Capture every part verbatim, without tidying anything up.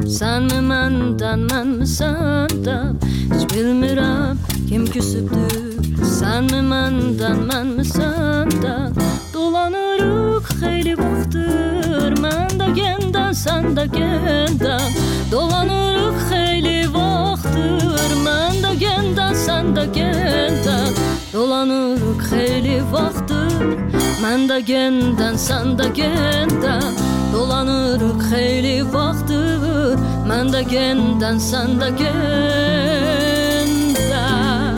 Sen mi menden, men mi senden? Hiç bilmirəm kim küsübdür. Sen mi menden, men mi senden? Dolanırıq xeyli vaxtdır, mən də gəndən, sən də gəndən. Dolanırıq xeyli vaxtdır, mən də gəndən, sən də gəndən. Dolanırıq xeyli vaxtdır, mən də gəndən, sən də gəndən. Dolanırıq xeyli vaxtdır, mən də gəndən, sən də gəndən.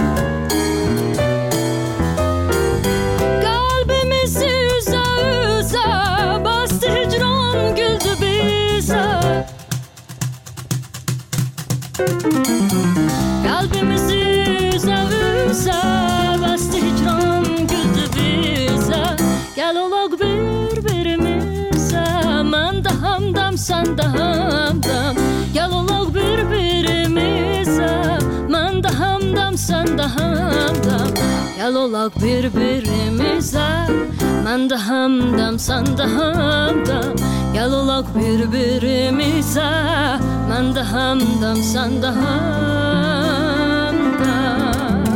Qəlbimizi üzə üzə bastı hicran, güldü bizə. Qəlbimizi üzə üzə bastı hicran, güldü bizə. Gəl olaq bir-birimizə, mən də hamdam, sən də hamdam. Gəl olaq bir-birimizə, mən də hamdam, sən də hamdam. Gəl olaq bir-birimizə, mən də hamdam, sən də hamdam. Gəl olaq bir-birimizə, mən də hamdam, sən də hamdam.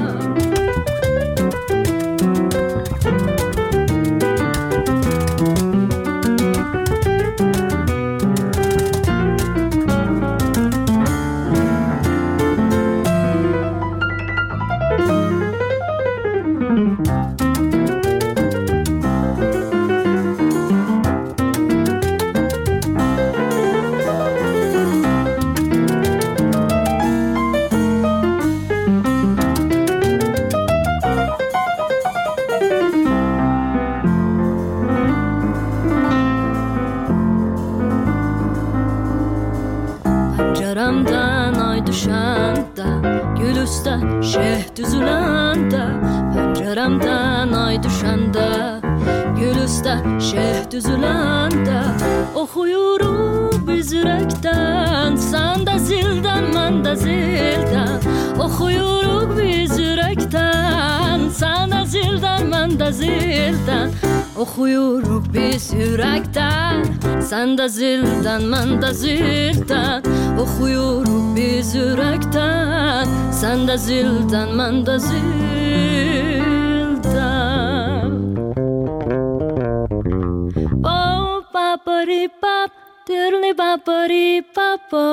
Pəncərəmdən ay düşəndə, gül üstə şeh düzüləndə. Pəncərəmdən ay düşəndə, gül üstə şeh düzüləndə. Oxuyuruq biz ürəkdən, sən də zildən, mən də zildən. Oxuyuruq biz ürəkdən, sən də zildən, mən də zildən. Oxuyuruq biz ürəkdən, sən də zildən, mən də zildən. Oxuyuruq biz ürəkdən, sən də zildən, mən də zildən. Bop, bapari, bap, dirli bapari, papo.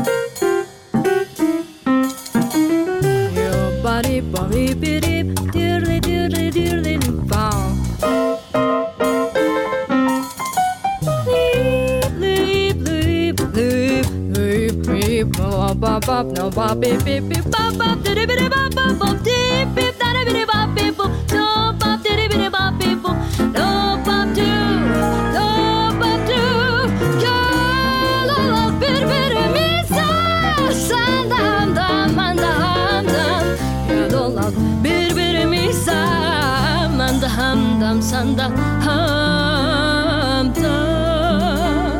Yo, bari, bari, birip, dirli, dirli, dirli, bam. Bop bop no bop beep beep beep bop bop diddy biddy bop bop bop deep beep da biddy bop beep boop no bop diddy biddy bop beep boop no bop do no bop do gel olaq bir-birimizə, sən də hamdam, mən də hamdam. Gel olaq bir-birimizə, mən də hamdam, sən də hamdam.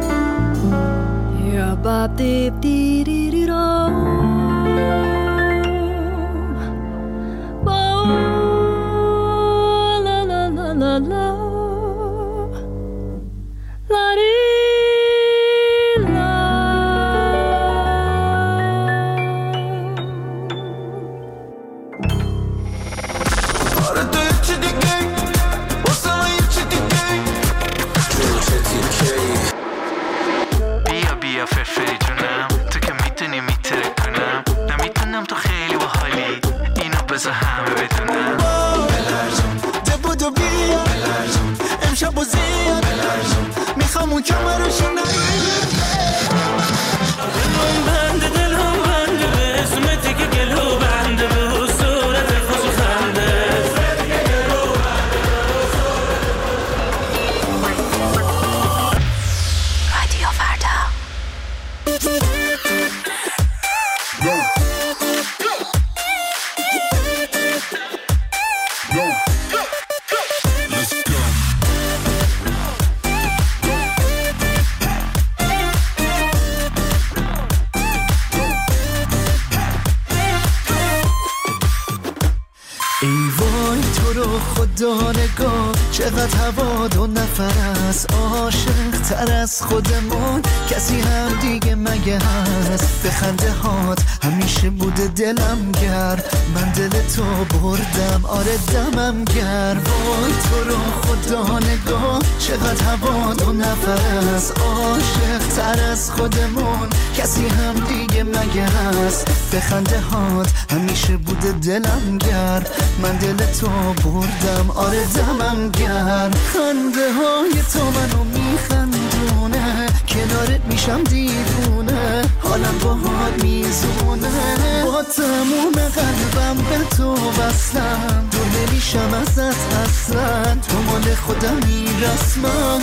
Ya bop deep dee dee dee do. La la la la la. La dee la. Arada içi dikey, o sana içi dikey. Çocuk dikey. بیا بیا فرفری جونم، تو که میتونی میتره کنم. نمیتونم تو خیلی باحالی، اینو بذار همه بدونم. بلرزون دبودو بیا بلرزون امشب و زیاد بلرزون میخوام اون کمرشو نگیرم. دلم بنده دلم بنده به اسمتی که گلو بنده به صورت خوش و خنده. رادیو فردا. خدا نگاه چقدر هوا دو نفر است، عاشق تر از خودمون کسی هم دیگه مگه هست؟ به خنده هات همیشه بوده دلم گرم، من دل تو بردم آره دمم گرم. وای تو رو خدا نگاه چقدر هوا دو نفر است، عاشق تر از خودمون کسی هم دیگه مگه هست؟ به خنده هات همیشه بوده دلم گرم، من دل تو بردم آره دمم گرم. خنده های تو منو میخندونه، کنارت میشم دیوونه، حالم باهات میزونه، با تموم قلبم به تو بستم، دور نمیشم ازت اصلا، تو مال خودمی رسما.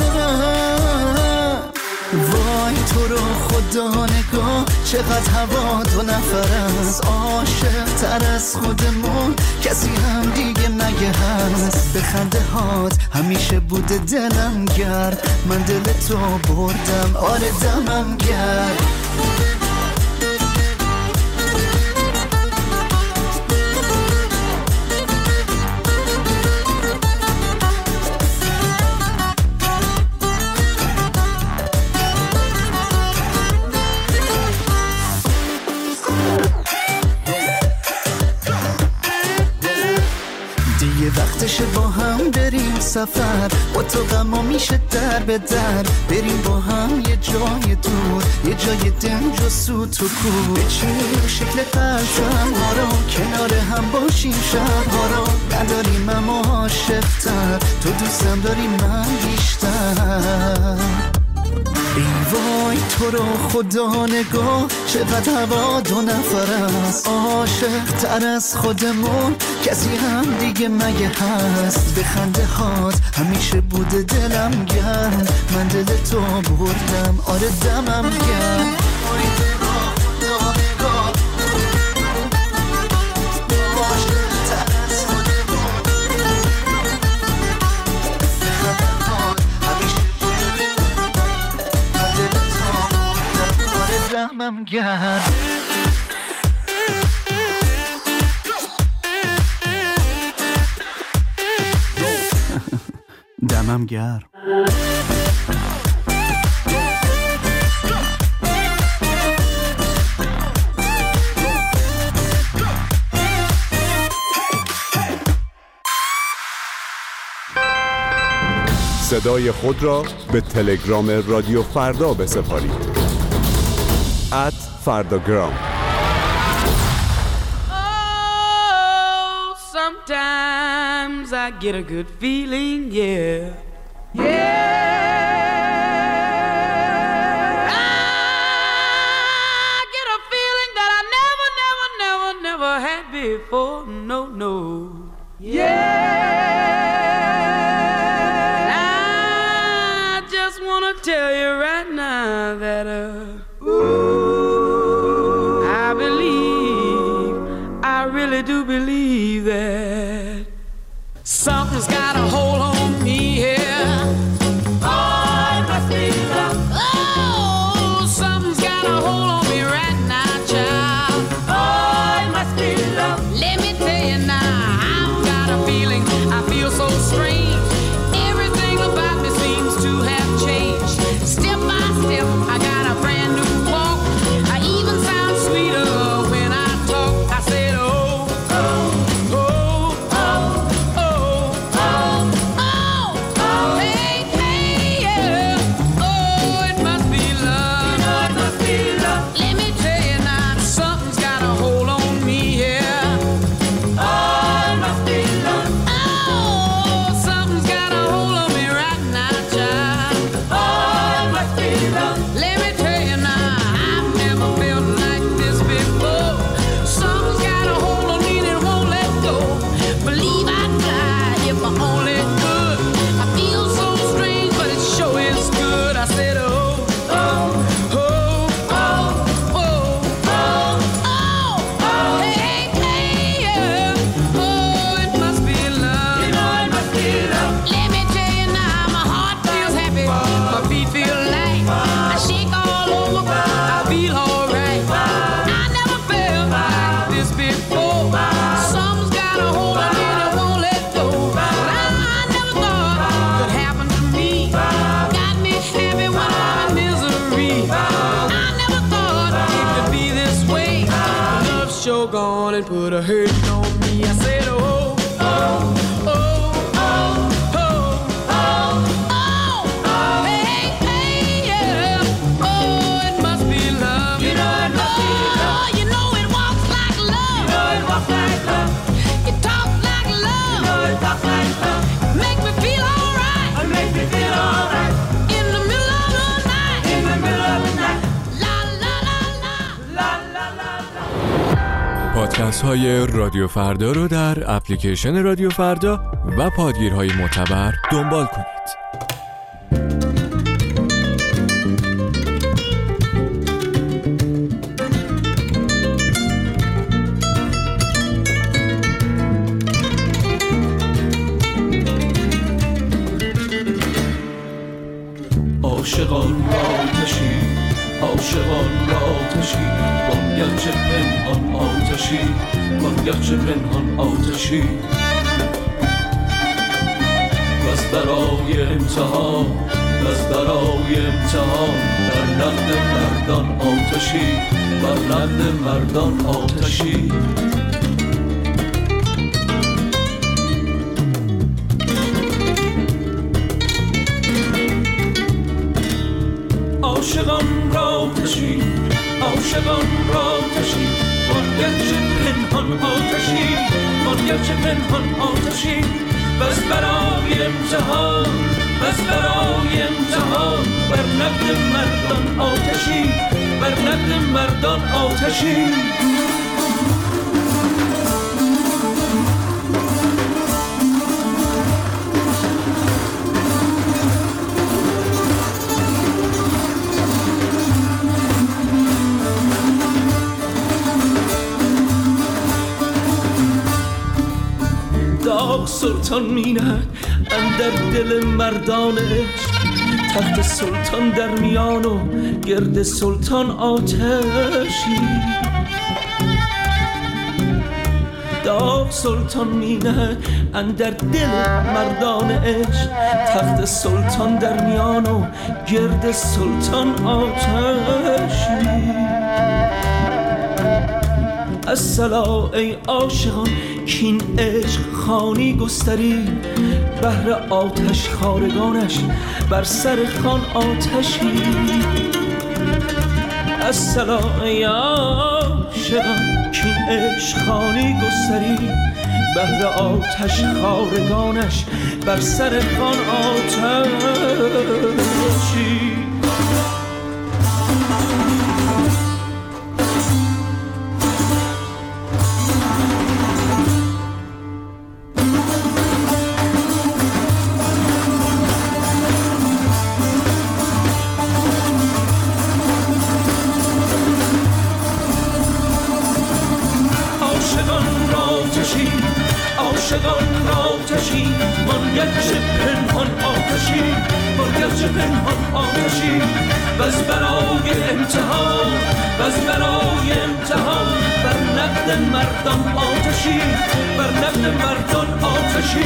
وای تو رو خدا نگاه چقدر هوا دو نفر است، عاشق تر از خودمون کسی هم دیگه مگه هست؟ به خنده هات همیشه بوده دلم گرم، من دل تو بردم آره دمم گرم. وقتشه با هم بریم سفر، با تو غما میشه در به در، بریم با هم یه جای دور، یه جای دنج و سوت و کور، بچینیم شکل قلبم ها رو، کنار هم باشیم شبها رو، نداریم اما عاشق‌تر، تو دوستم داری من بیشتر. ای وای تو رو خدا نگاه چقدر هوا دو نفر است، عاشق تر از خودمون کسی هم دیگه مگه هست؟ به خنده هات همیشه بوده دلم گرم، من دل تو بردم آره دمم گرم. وای تو رو خدا نگاه عاشق تر از خودمون، به خنده هات همیشه بوده دمم گرم. دمم گرم. صدای خود را به تلگرام رادیو فردا بسپارید. ات فرداگرام. Oh, sometimes I get a good feeling, yeah. Yeah. I get a feeling that I never, never, never, never had before. No, no. Yeah. I just want to tell you right now that uh Ooh, I believe, I really do believe that something's got a hold on me here. Oh, it must be love. Oh, something's got a hold on me right now, child. Oh, it must be love. Let me tell you now, I've got a feeling. on and put a hurting on me. I said, oh, oh, oh, oh, oh, oh, oh, oh, hey, hey, yeah. Oh, it must be love. You know it must be love. Oh, you know it walks like love. You know it walks like love. It talks like love. You know it talks like love. Make me feel alright. It makes me feel alright. In the middle of the night. In the middle of the night. La la la la. La la la la. پادکست های رادیو فردا رو در اپلیکیشن رادیو فردا و پادگیرهای معتبر دنبال کنید. عاشقان آتشی، عاشقان آتشی، وانگرچه پنهان آتشی، وانگرچه پنهان آتشی. بس برای امتحان، بس برای امتحان، بر نقد مردان آتشی، بر نقد مردان آتشی. عاشقان را تشی، عاشقان را تشی، وانگرچه پنهان آتشی، وانگرچه پنهان آتشی. بس برای امتحان، بس برای امتحان، بر نقد مردان آتشی، بر نقد مردان آتشی. سلطان میند اندر دل مردانش، تخت سلطان در میان و گرد سلطان آتشی. داغ سلطان میند اندر دل مردانش، تخت سلطان در میان و گرد سلطان آتشی. الصلا ای عاشقان کین عشق خانی گستری، بهر آتش خارگانش بر سر خان آتشی. الصلا ای عاشقان کین عشق خانی گستری، بهر آتش خارگانش بر سر خان آتشی. عاشقان آتشی، وانگرچه پنهان آتشی، وانگرچه پنهان آتشی. بس برای امتحان، بس برای امتحان، بر نقد مردان آتشی، بر نقد مردان آتشی.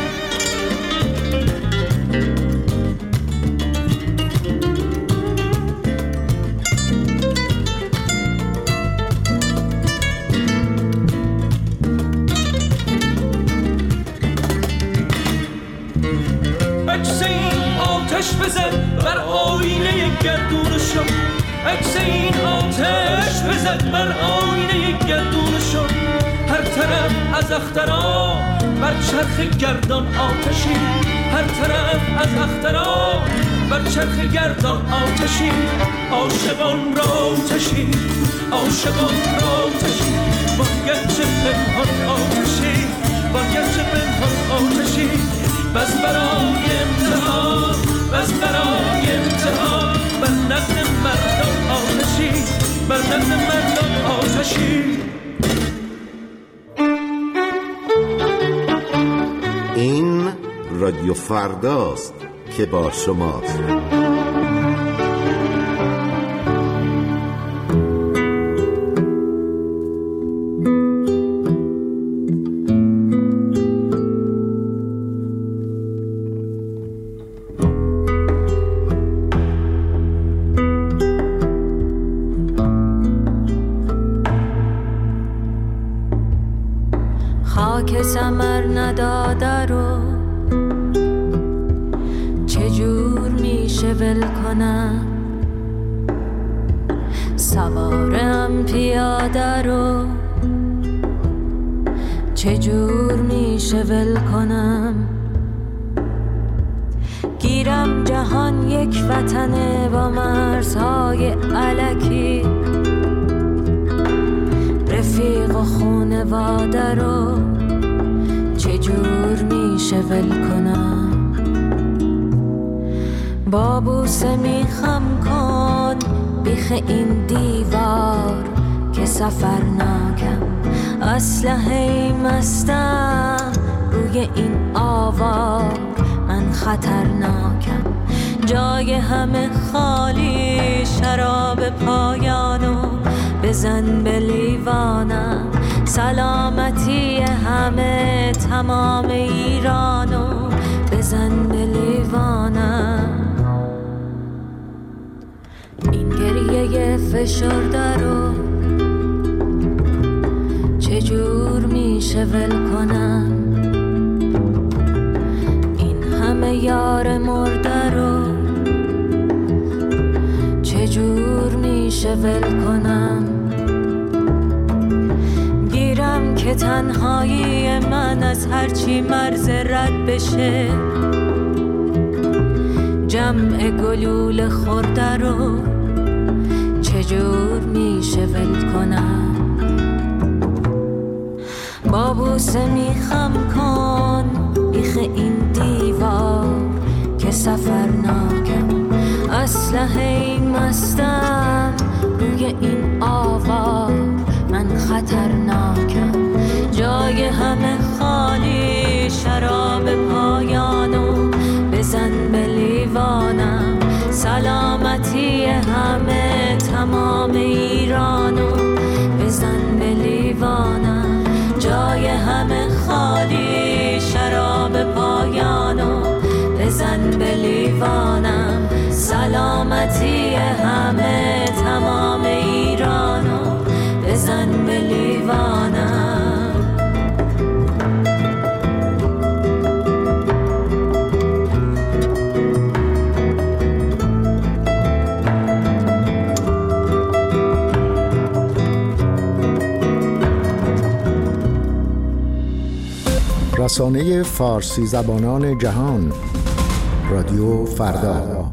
بزد بر آینه گردونشون، عکس این آتش بزد بر آینه گردونشون. هر طرف از اخترا بر چرخ گردان آتشی، هر طرف از اخترا بر چرخ گردان آتشی. عاشقان را آتشی، عاشقان را آتشی، وانگرچه پنهان آتشی، وانگرچه پنهان آتشی. بس برای امتحان، بس برای امتحان، بر نقد مردان آتشی، بر نقد مردان آتشی. این رادیو فرداست که با شماست. نداده رو چجور میشه ول کنم؟ سوارم پیاده رو چجور میشه ول کنم؟ گیرم جهان یک وطنه با مرزهای الکی، رفیق و خونواده رو چجور میشه ول کنم؟ با بوسه میخم کن بیخ این دیوار که سفر ناکم، اسلحه مستم روی این آوار، من خطرناکم. جای همه خالی، شراب پایانو بزن به لیوانم، سلامتی همه تمام ایرانو بزن به لیوانم. این گریه فشرده رو چجور میشه ول کنم؟ این همه یار مرده رو چجور میشه ول کنم؟ گیرم که تنهایی من از هرچی مرز رد بشه، جمع گلول خورده رو چجور میشه ول کنم؟ با بوسه میخم کن بیخ این دیوار که سفر ناکم، اسلحه مستم روی این آوار، من خطرناکم. جای همه خالی، شراب پایانو بزن به لیوانم، سلامتی همه تمام ایرانو بزن به لیوانم. جای همه خالی، شراب پایانو بزن به لیوانم، سلامتی همه تمام ایرانو بزن به لیوانم. رسانه فارسی زبانان جهان، رادیو فردا.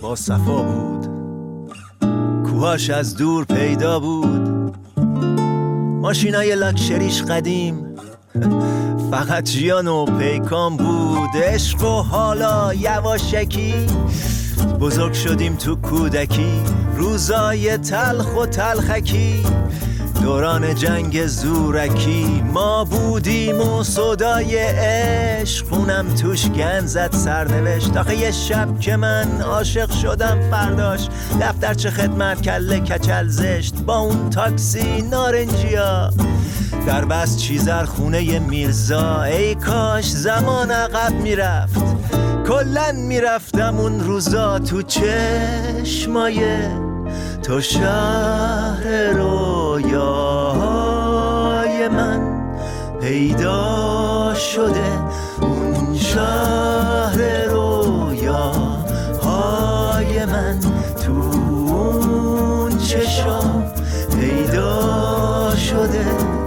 با صفا بود، کوهاش از دور پیدا بود، ماشینای لاکچریش قدیم، فقط جیان و پیکان بود. عشق و حالا یواشکی بزرگ شدیم تو کودکی، روزای تلخ و تلخکی، دوران جنگ زورکی. ما بودیم و صدای عشق خونم توش گند زد سرنوشت. آخه یه شب که من عاشق شدم فرداش دفترچه خدمت کله کچل زشت، با اون تاکسی نارنجیا در بس چیزر خونه میرزا. ای کاش زمان عقب میرفت، کلن میرفتم اون روزا تو چشمای تو شهر رویاهای من پیدا شده. اون شهر رویاهای من تو اون چشم پیدا شده.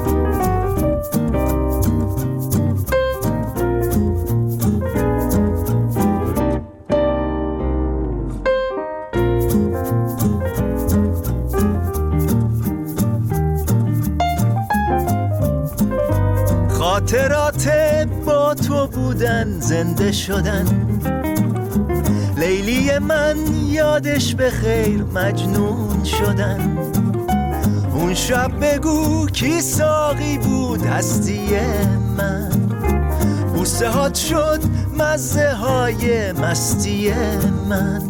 خاطرات با تو بودن زنده شدن، لیلی من یادش به خیر مجنون شدن. اون شب بگو کی ساقی بود هستی من، بوسه هات شد مزه های مستی من.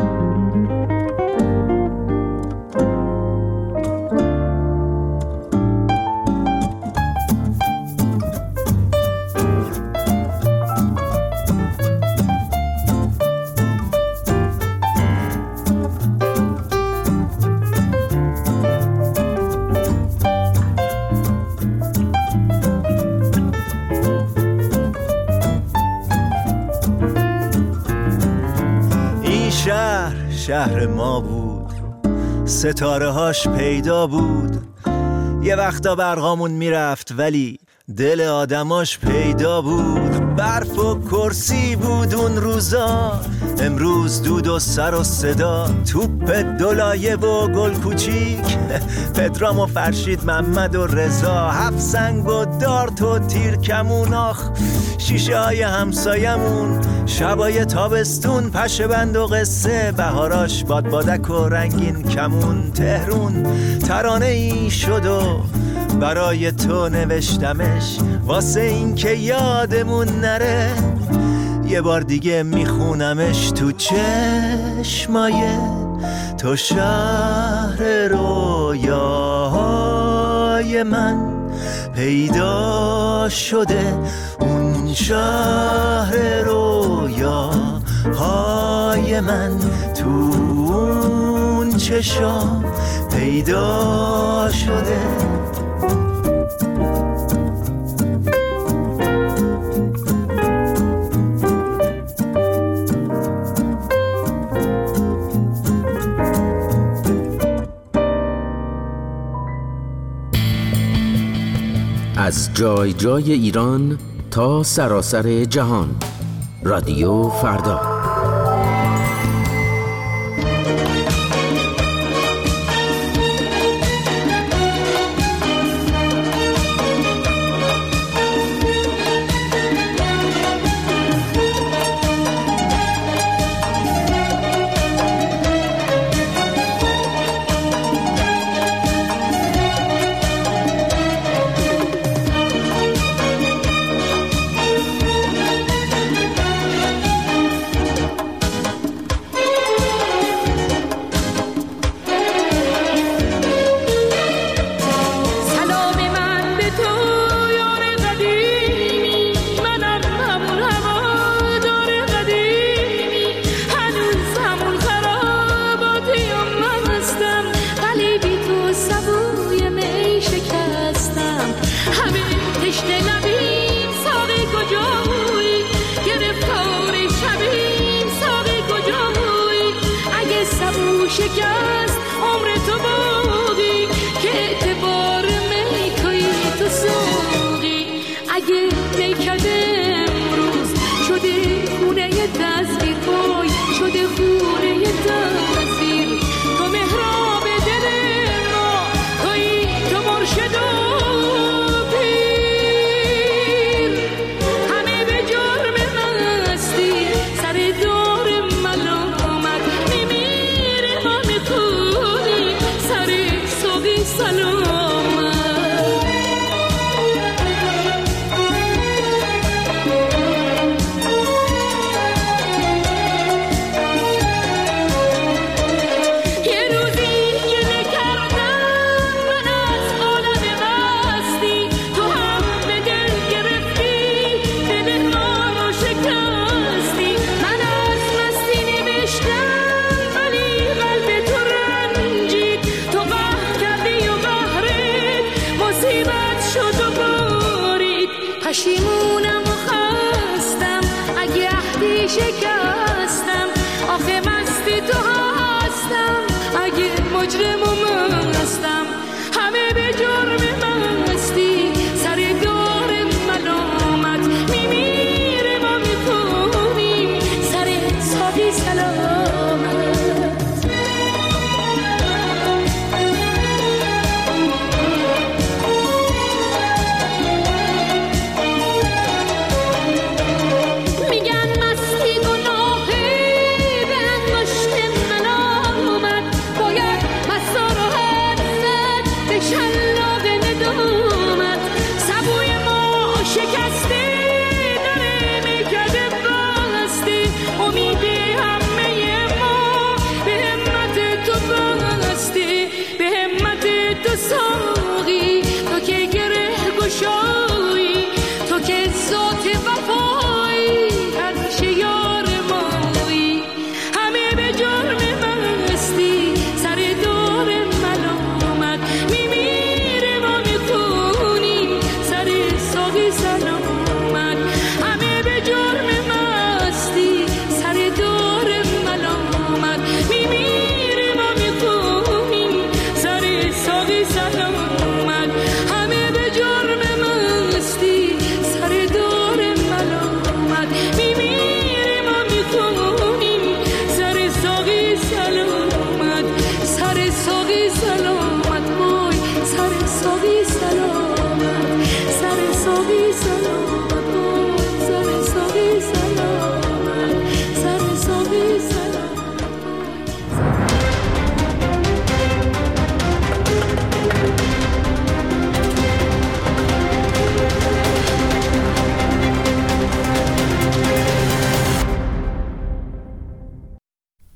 شهر ما بود، ستاره هاش پیدا بود، یه وقتا برقامون میرفت ولی دل آدماش پیدا بود. برف و کرسی بود اون روزا، امروز دود و سر و صدا. توپ دولایه و گل کوچیک، پدرام و فرشید محمد و رضا. هفت سنگ و دارت و تیر کمون، آخ شیشه های همسایمون. شبای تابستون پشه بند و قصه، بهاراش باد بادک و رنگین کمون. تهرون ترانه ای شد و برای تو نوشتمش، واسه این که یادمون نره یه بار دیگه میخونمش. تو چشمای تو شهر رویاهای من پیدا شده. اون شهر رویاهای من تو اون چشم پیدا شده. از جای جای ایران تا سراسر جهان، رادیو فردا. شکست عمر تو باقی که اعتبار میکایی تو ساقی. اگه میکده امروز شده خونه تصویر پای، شده خونه پشیمونم و خستم اگه عهدی شکستم آخه مستی تو هستم اگه مجرم و مستم همه به جرم مستی سر دار ملامت میمیره ما میکنیم سر صافی سلام